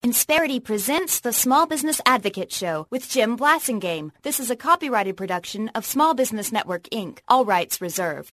Insperity presents the Small Business Advocate Show with Jim Blasingame. This is a copyrighted production of Small Business Network, Inc. All rights reserved.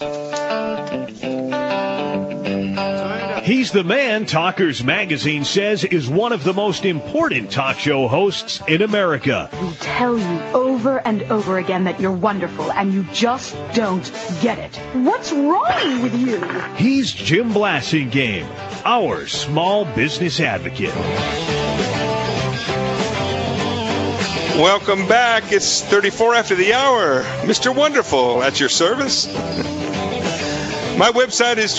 He's the man Talkers Magazine says is one of the most important talk show hosts in America. We tell you over and over again that you're wonderful, and you just don't get it. What's wrong with you? He's Jim Blasingame, our small business advocate. Welcome back. It's 34 after the hour. Mr. Wonderful at your service. My website is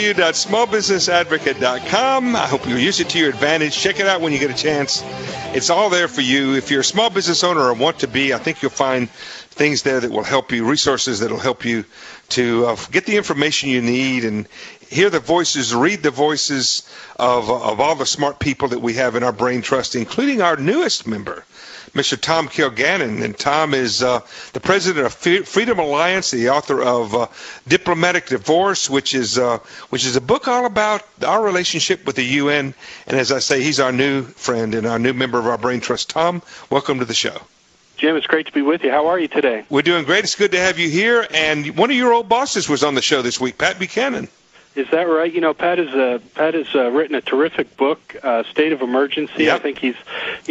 www.smallbusinessadvocate.com. I hope you'll use it to your advantage. Check it out when you get a chance. It's all there for you. If you're a small business owner or want to be, I think you'll find things there that will help you, resources that will help you to get the information you need and hear the voices, read the voices of all the smart people that we have in our Brain Trust, including our newest member, Mr. Tom Kilgannon. And Tom is the president of Freedom Alliance, the author of Diplomatic Divorce, which is a book all about our relationship with the UN. And as I say, he's our new friend and our new member of our Brain Trust. Tom, welcome to the show. Jim, it's great to be with you. How are you today? We're doing great. It's good to have you here. And one of your old bosses was on the show this week, Pat Buchanan. Is that right? You know, Pat has written a terrific book, State of Emergency. Yep. I think he's,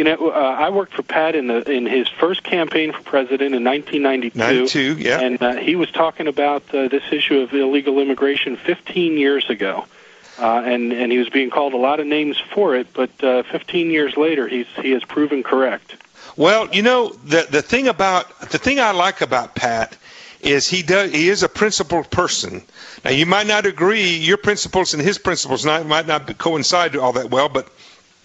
I worked for Pat in his first campaign for president in 1992. 92, yeah. And he was talking about this issue of illegal immigration 15 years ago. And he was being called a lot of names for it, but 15 years later, he has proven correct. Well, you know, the thing I like about Pat is he is a principled person. Now, you might not agree, your principles and his principles might not coincide all that well, but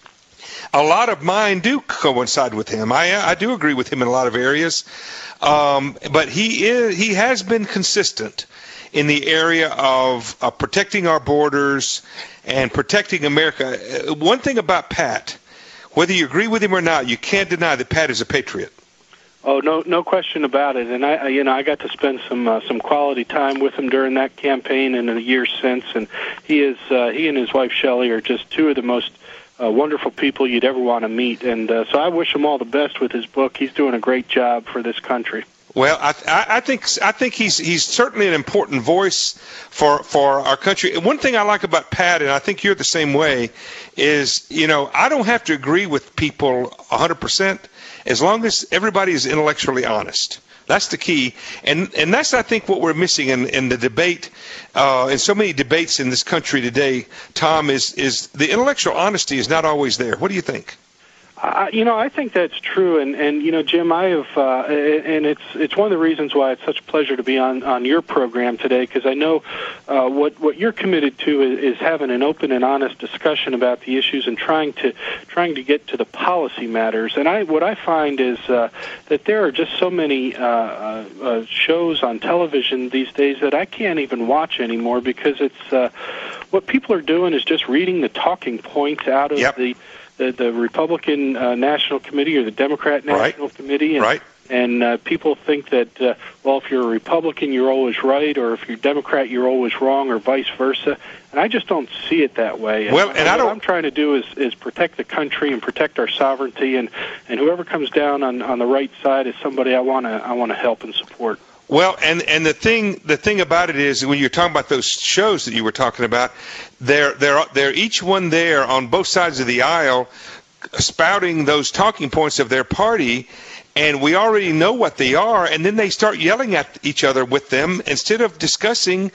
a lot of mine do coincide with him. I do agree with him in a lot of areas, but he has been consistent in the area of protecting our borders and protecting America. One thing about Pat, whether you agree with him or not, you can't deny that Pat is a patriot. Oh, no question about it. And I got to spend some quality time with him during that campaign and in the years since. And he and his wife Shelley are just two of the most wonderful people you'd ever want to meet. And so I wish him all the best with his book. He's doing a great job for this country. Well, I think he's certainly an important voice for our country. And one thing I like about Pat, and I think you're the same way, is I don't have to agree with people 100%. As long as everybody is intellectually honest. That's the key. And that's, I think, what we're missing in the debate, in so many debates in this country today, Tom, is the intellectual honesty is not always there. What do you think? I think that's true, and Jim, I have, and it's one of the reasons why it's such a pleasure to be on your program today, because I know what you're committed to is having an open and honest discussion about the issues and trying to get to the policy matters. And what I find is that there are just so many shows on television these days that I can't even watch anymore because it's what people are doing is just reading the talking points out of the Republican National Committee or the Democrat National Committee. And people think that, if you're a Republican, you're always right, or if you're Democrat, you're always wrong, or vice versa. And I just don't see it that way. And what I'm trying to do is protect the country and protect our sovereignty, and whoever comes down on the right side is somebody I want to help and support. Well, and the thing about it is when you're talking about those shows that you were talking about, they're each one there on both sides of the aisle spouting those talking points of their party, and we already know what they are, and then they start yelling at each other with them instead of discussing,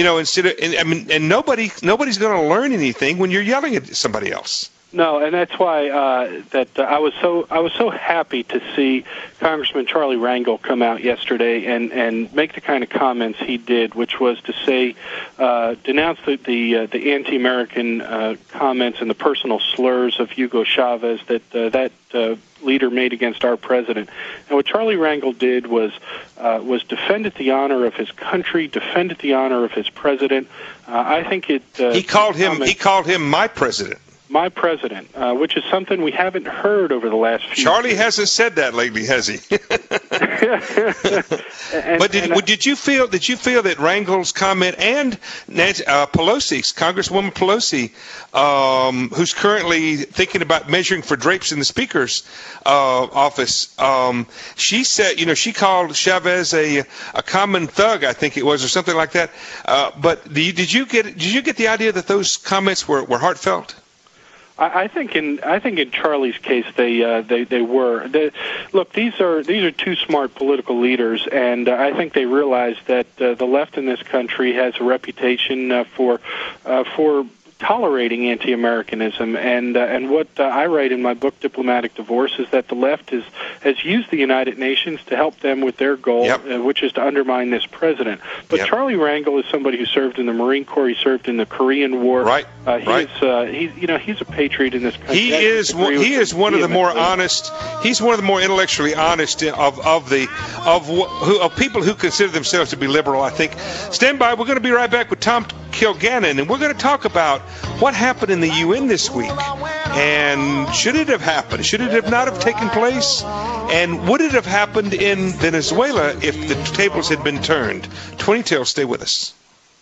and nobody's going to learn anything when you're yelling at somebody else. No, and that's why I was so happy to see Congressman Charlie Rangel come out yesterday and make the kind of comments he did, which was to say denounce the anti-American comments and the personal slurs of Hugo Chavez that leader made against our president. And what Charlie Rangel did was defended the honor of his country, defended the honor of his president. I think it. He called him my president. My president, which is something we haven't heard over the last few Charlie years. hasn't said that lately, has he? Did you feel that Rangel's comment and Congresswoman Pelosi, who's currently thinking about measuring for drapes in the Speaker's office, she said, she called Chavez a common thug, I think it was, or something like that. But did you get the idea that those comments were heartfelt? I think in Charlie's case they were. Look, these are two smart political leaders, and I think they realize that the left in this country has a reputation for tolerating anti-Americanism, and what I write in my book Diplomatic Divorce is that the left has used the United Nations to help them with their goal, which is to undermine this president. But Charlie Rangel is somebody who served in the Marine Corps. He served in the Korean War. He's a patriot in this country. He is one of the more honest. He's one of the more intellectually honest of people who consider themselves to be liberal, I think. Stand by. We're going to be right back with Tom Kilgannon, and we're going to talk about what happened in the UN this week, and should it have happened? Should it have not have taken place? And would it have happened in Venezuela if the tables had been turned? 20 till, stay with us.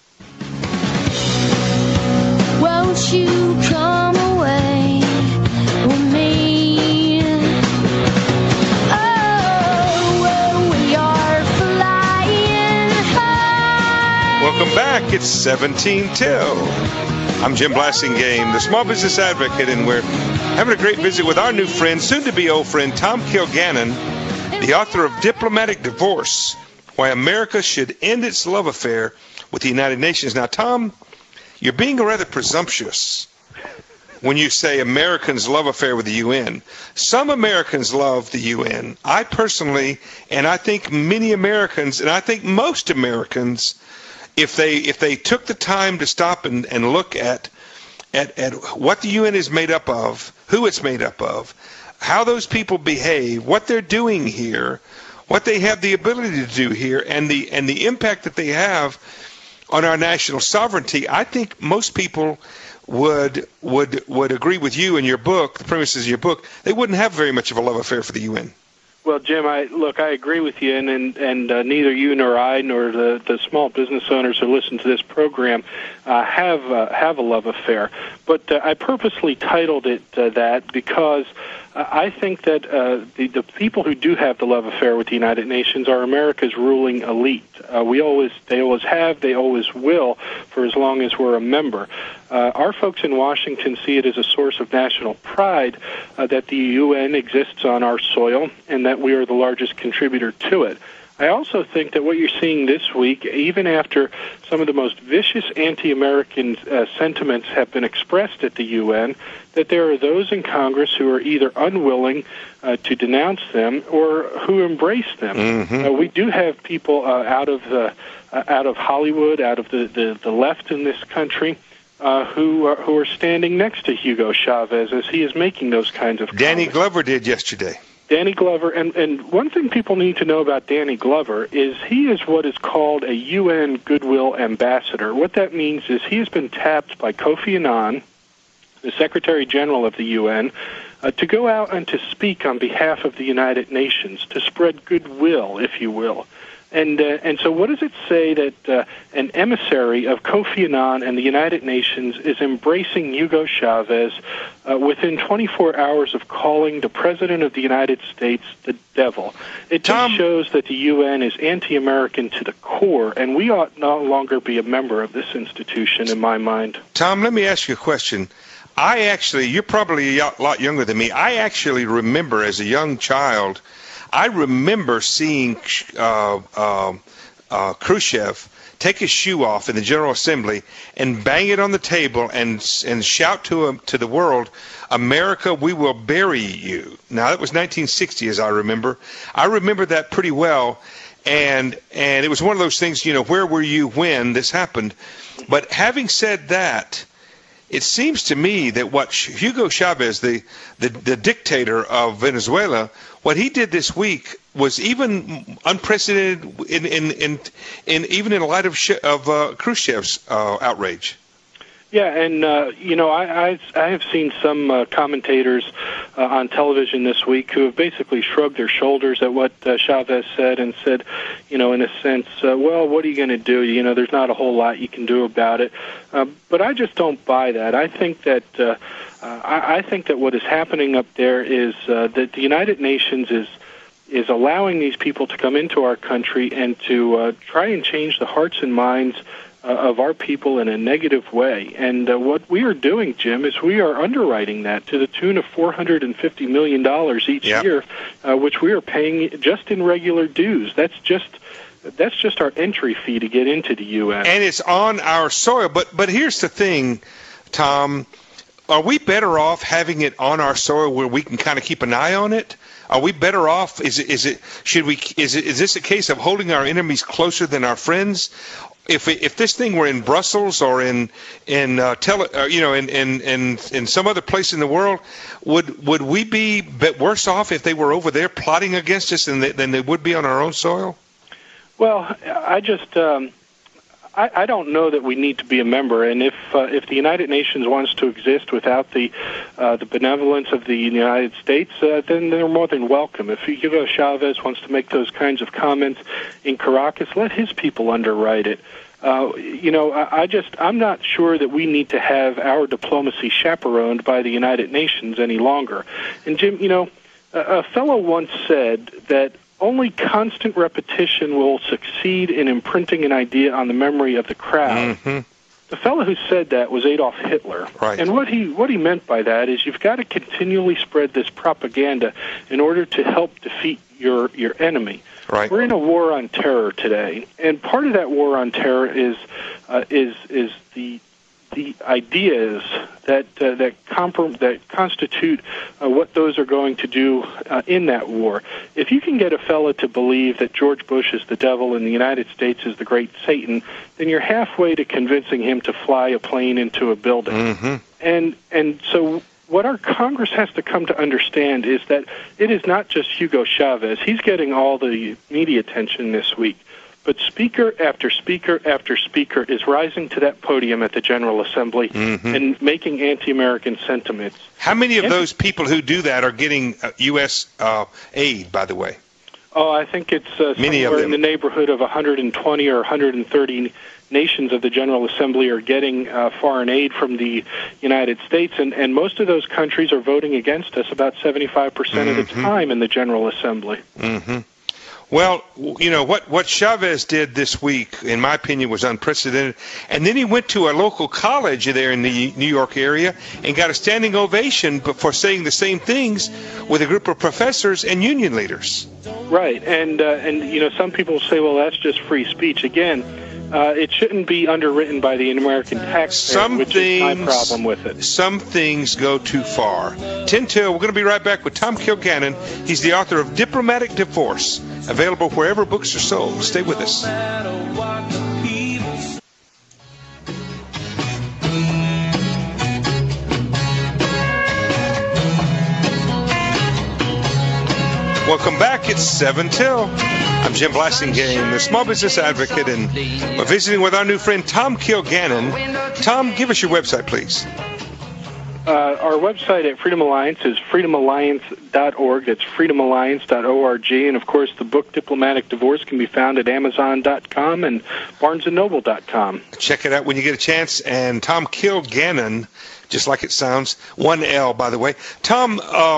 Won't you come away with me? Oh, we are flying high. Welcome back. It's 17 till. I'm Jim Blasingame, the Small Business Advocate, and we're having a great visit with our new friend, soon-to-be old friend, Tom Kilgannon, the author of Diplomatic Divorce, Why America Should End Its Love Affair with the United Nations. Now, Tom, you're being rather presumptuous when you say Americans' love affair with the UN. Some Americans love the UN. I personally, and I think many Americans, and I think most Americans, if they took the time to stop and look at what the UN is made up of, who it's made up of, how those people behave, what they're doing here, what they have the ability to do here, and the impact that they have on our national sovereignty, I think most people would agree with you in your book, the premises of your book. They wouldn't have very much of a love affair for the UN. Well, Jim, I agree with you, and neither you nor I nor the small business owners who listen to this program have a love affair. But I purposely titled it that because I think that the people who do have the love affair with the United Nations are America's ruling elite. They always have, they always will, for as long as we're a member. Our folks in Washington see it as a source of national pride that the UN exists on our soil and that we are the largest contributor to it. I also think that what you're seeing this week, even after some of the most vicious anti-American sentiments have been expressed at the UN, that there are those in Congress who are either unwilling to denounce them or who embrace them. Mm-hmm. We do have people out of Hollywood, out of the left in this country, who are standing next to Hugo Chavez as he is making those kinds of comments. Danny Glover did yesterday. Danny Glover, and one thing people need to know about Danny Glover is he is what is called a UN Goodwill Ambassador. What that means is he has been tapped by Kofi Annan, the Secretary General of the UN, to go out and to speak on behalf of the United Nations, to spread goodwill, if you will. And so what does it say that an emissary of Kofi Annan and the United Nations is embracing Hugo Chavez within 24 hours of calling the President of the United States the devil? It just shows that the UN is anti-American to the core, and we ought no longer be a member of this institution, in my mind. Tom, let me ask you a question. You're probably a lot younger than me. I actually remember as a young child, I remember seeing Khrushchev take his shoe off in the General Assembly and bang it on the table and shout to the world, "America, we will bury you." Now, that was 1960, as I remember. I remember that pretty well, and it was one of those things, where were you when this happened? But having said that, it seems to me that what Hugo Chavez, the dictator of Venezuela, what he did this week was even unprecedented even in light of Khrushchev's outrage. Yeah, and I have seen some commentators on television this week who have basically shrugged their shoulders at what Chavez said and said, in a sense, well, what are you going to do? There's not a whole lot you can do about it. But I just don't buy that. I think that what is happening up there is that the United Nations is allowing these people to come into our country and to try and change the hearts and minds of our people in a negative way. And what we are doing, Jim, is we are underwriting that to the tune of $450 million each year, which we are paying just in regular dues. That's just our entry fee to get into the U.S. And it's on our soil. But here's the thing, Tom. Are we better off having it on our soil where we can kind of keep an eye on it? Are we better off? Is this a case of holding our enemies closer than our friends? If this thing were in Brussels or in some other place in the world, would we be worse off if they were over there plotting against us than they would be on our own soil? Well, I don't know that we need to be a member, and if the United Nations wants to exist without the benevolence of the United States, then they're more than welcome. If Hugo Chavez wants to make those kinds of comments in Caracas, let his people underwrite it. I'm not sure that we need to have our diplomacy chaperoned by the United Nations any longer. And Jim, a fellow once said that only constant repetition will succeed in imprinting an idea on the memory of the crowd. Mm-hmm. The fellow who said that was Adolf Hitler. Right. And what he meant by that is you've got to continually spread this propaganda in order to help defeat your enemy. Right. We're in a war on terror today, and part of that war on terror is the ideas that constitute what those are going to do in that war. If you can get a fellow to believe that George Bush is the devil and the United States is the great Satan, then you're halfway to convincing him to fly a plane into a building. Mm-hmm. And so what our Congress has to come to understand is that it is not just Hugo Chavez. He's getting all the media attention this week. But speaker after speaker after speaker is rising to that podium at the General Assembly and making anti-American sentiments. How many of those people who do that are getting U.S. aid, by the way? Oh, I think it's somewhere in the neighborhood of 120 or 130 nations of the General Assembly are getting foreign aid from the United States, and most of those countries are voting against us about 75% of the time in the General Assembly. Mm-hmm. Well, what Chavez did this week, in my opinion, was unprecedented. And then he went to a local college there in the New York area and got a standing ovation for saying the same things with a group of professors and union leaders. Right, and some people say, well, that's just free speech. Again, it shouldn't be underwritten by the American taxpayer, which is my problem with it. Some things go too far. 10 till, we're going to be right back with Tom Kilgannon. He's the author of Diplomatic Divorce, available wherever books are sold. Stay with us. Welcome back. It's 7 till. I'm Jim Blasingame, the small business advocate, and we're visiting with our new friend Tom Kilgannon. Tom, give us your website, please. Our website at Freedom Alliance is freedomalliance.org. That's freedomalliance.org. And, of course, the book Diplomatic Divorce can be found at Amazon.com and BarnesandNoble.com. Check it out when you get a chance. And Tom Kilgannon, just like it sounds, 1 L, by the way. Tom,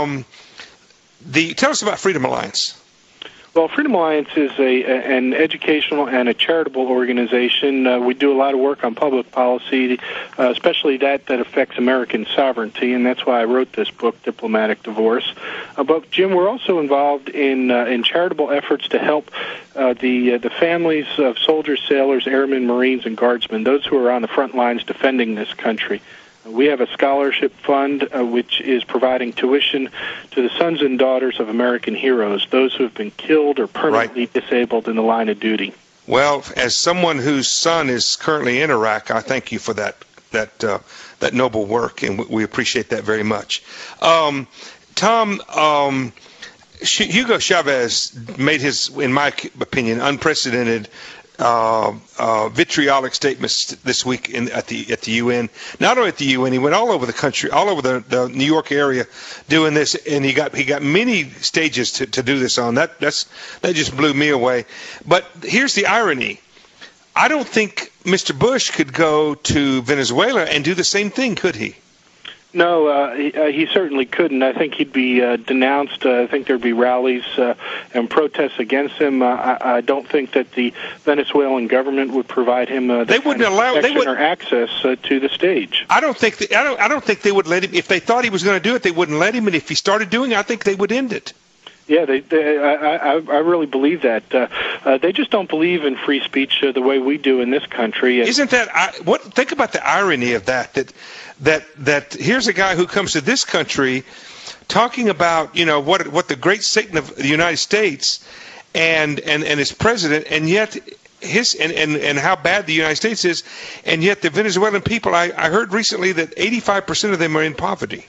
tell us about Freedom Alliance. Well, Freedom Alliance is an educational and a charitable organization. We do a lot of work on public policy, especially that affects American sovereignty, and that's why I wrote this book, Diplomatic Divorce. But, Jim, we're also involved in charitable efforts to help the families of soldiers, sailors, airmen, Marines, and Guardsmen, those who are on the front lines defending this country. We have a scholarship fund which is providing tuition to the sons and daughters of American heroes, those who have been killed or permanently disabled in the line of duty. Well, as someone whose son is currently in Iraq, I thank you for that noble work, and we appreciate that very much. Tom, Hugo Chavez made his, in my opinion, unprecedented vitriolic statements this week at the UN. Not only at the UN, he went all over the country, all over the New York area, doing this, and he got many stages to do this on. That just blew me away. But here's the irony: I don't think Mr. Bush could go to Venezuela and do the same thing, could he? No, he certainly couldn't. I think he'd be denounced. I think there'd be rallies and protests against him. I don't think that the Venezuelan government would provide him they wouldn't allow or access to the stage. I don't think they would let him. If they thought he was going to do it, they wouldn't let him. And if he started doing it, I think they would end it. Yeah, I really believe that. They just don't believe in free speech the way we do in this country. Isn't that think about the irony of that here's a guy who comes to this country talking about what the great Satan of the United States and his president, and yet and how bad the United States is, and yet the Venezuelan people, I heard recently that 85% of them are in poverty.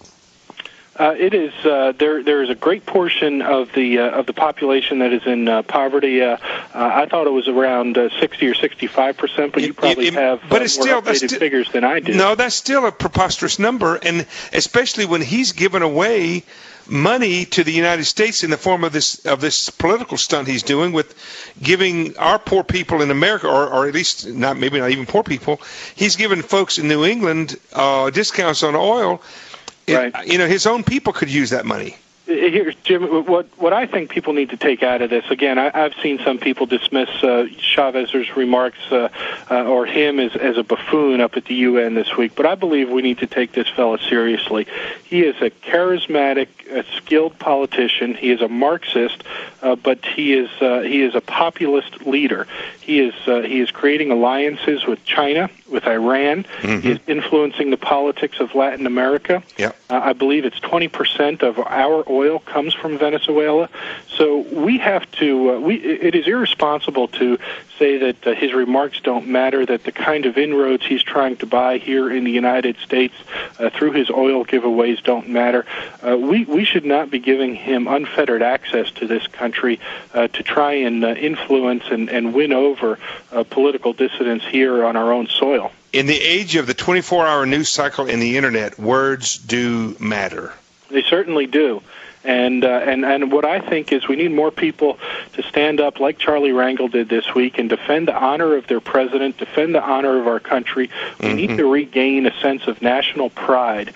It is. There is a great portion of the population that is in poverty. I thought it was around 60 or 65%, but you probably have more updated figures than I do. No, that's still a preposterous number, and especially when he's given away money to the United States in the form of this political stunt he's doing with giving our poor people in America, or at least maybe not even poor people. He's given folks in New England discounts on oil. Right. His own people could use that money. Here, Jim, what I think people need to take out of this, again, I've seen some people dismiss Chavez's remarks or him as a buffoon up at the UN this week, but I believe we need to take this fellow seriously. He is a charismatic, skilled politician. He is a Marxist, but he is a populist leader. He is creating alliances with China, with Iran. Mm-hmm. He is influencing the politics of Latin America. Yep. I believe it's 20% of our oil comes from Venezuela. So we have to. It is irresponsible to say that his remarks don't matter. That the kind of inroads he's trying to buy here in the United States through his oil giveaways don't matter. We should not be giving him unfettered access to this country to try and influence and win over political dissidents here on our own soil. In the age of the 24-hour news cycle and the Internet, words do matter. They certainly do. And what I think is we need more people to stand up like Charlie Rangel did this week and defend the honor of their president, defend the honor of our country. We need to regain a sense of national pride.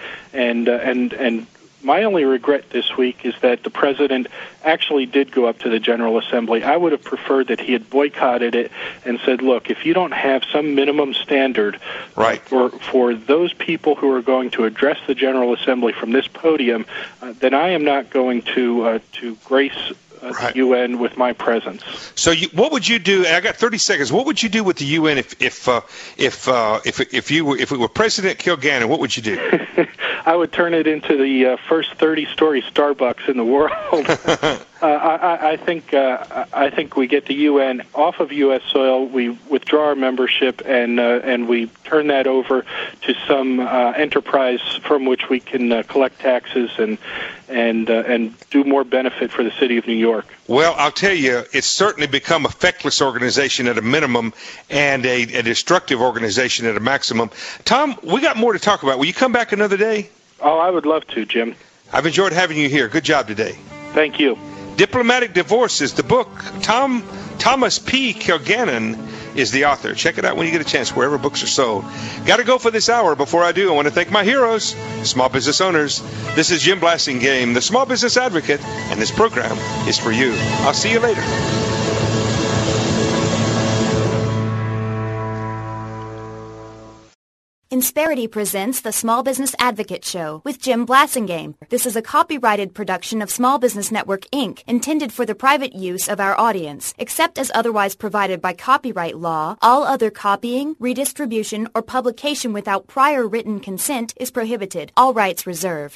And my only regret this week is that the president actually did go up to the General Assembly. I would have preferred that he had boycotted it and said, look, if you don't have some minimum standard for those people who are going to address the General Assembly from this podium, then I am not going to grace the UN with my presence. So, what would you do? I got 30 seconds. What would you do with the UN if it were President Kilgannon? What would you do? I would turn it into the first 30-story Starbucks in the world. I think we get the UN off of U.S. soil. We withdraw our membership, and we turn that over to some enterprise from which we can collect taxes and do more benefit for the city of New York. Well, I'll tell you, it's certainly become a feckless organization at a minimum and a destructive organization at a maximum. Tom, we got more to talk about. Will you come back another day? Oh, I would love to, Jim. I've enjoyed having you here. Good job today. Thank you. Diplomatic Divorce is the book. Thomas P. Kilgannon is the author. Check it out when you get a chance, wherever books are sold. Got to go for this hour. Before I do, I want to thank my heroes, small business owners. This is Jim Blasingame, the Small Business Advocate, and this program is for you. I'll see you later. Insperity presents the Small Business Advocate Show with Jim Blasingame. This is a copyrighted production of Small Business Network, Inc., intended for the private use of our audience. Except as otherwise provided by copyright law, all other copying, redistribution, or publication without prior written consent is prohibited. All rights reserved.